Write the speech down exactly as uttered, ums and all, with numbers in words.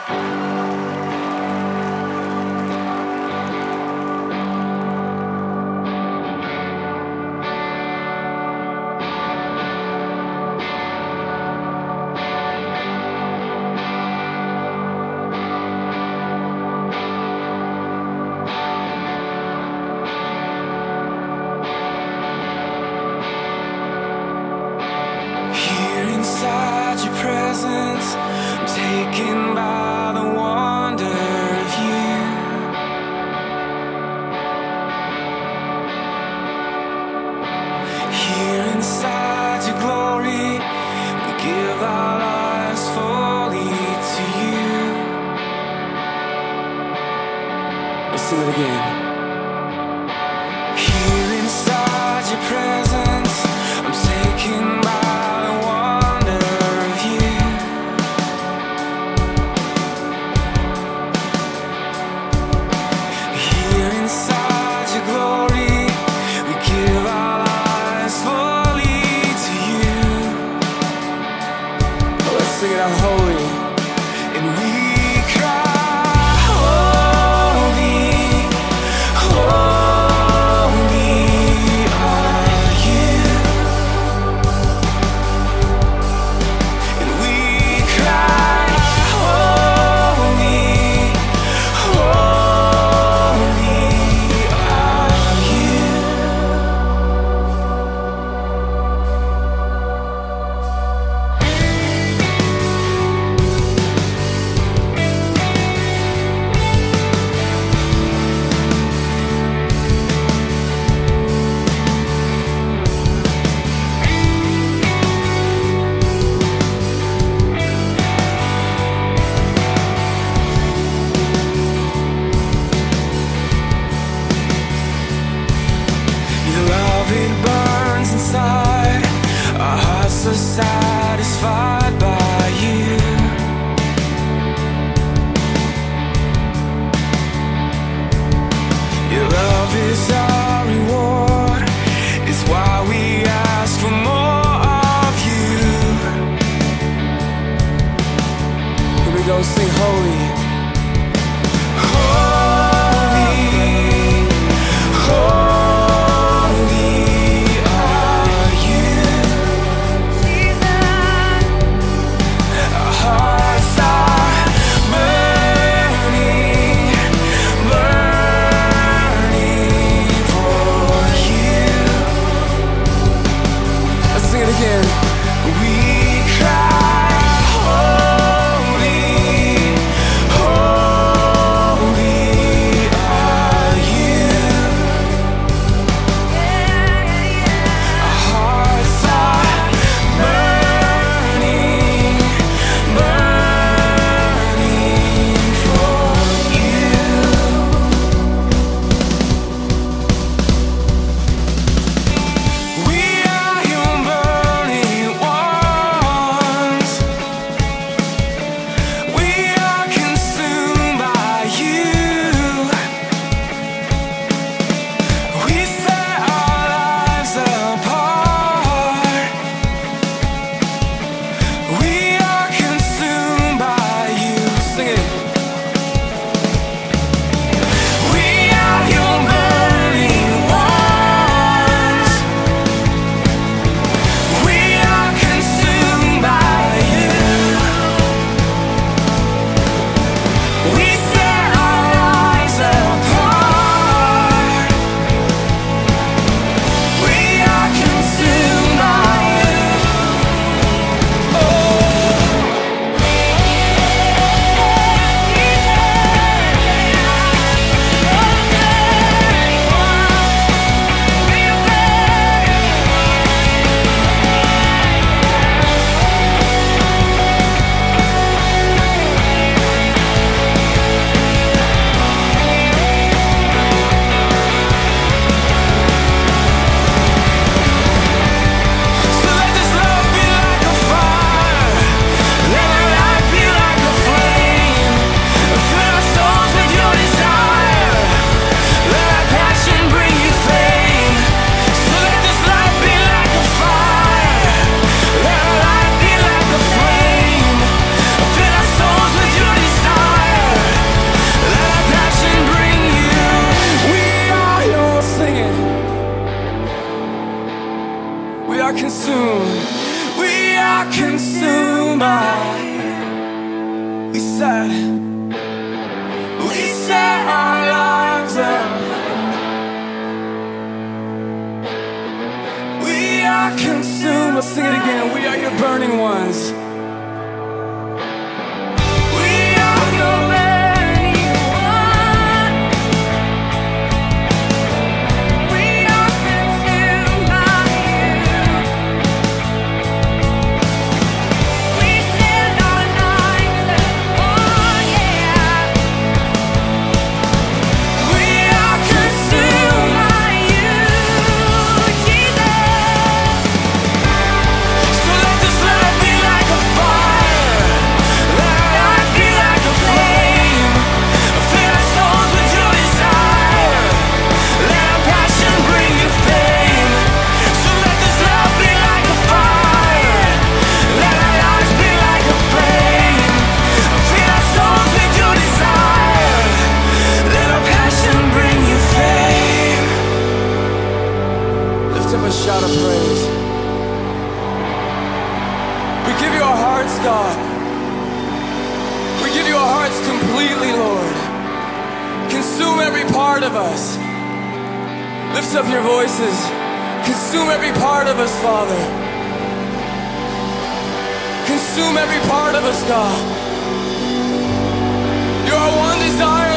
Inside your presence, I'm taken by the wonder of you. Here inside your glory, we give our lives fully to you. Let's sing it again. Here inside your presence, I'm taken by sing it out holy, and we cry, holy, are consumed by you. We set, we set our lives up. We are consumed. Let's sing it again. We are your burning ones. We are your burning ones. We are consumed by you. We set our lives up. Oh yeah. We are consumed by you, Jesus. So let this love be like a fire. Let our life be like a flame. Fill our souls with your desire. Let our passion bring you fame. So let this love be like a fire. Let our lives be like a flame. Fill our souls with your desire. Let our passion bring you fame. Lift up a shout of praise. We give you our hearts, God. We give you our hearts completely, Lord. Consume every part of us. Lift up your voices. Consume every part of us, Father. Consume every part of us, God. You're our one desire.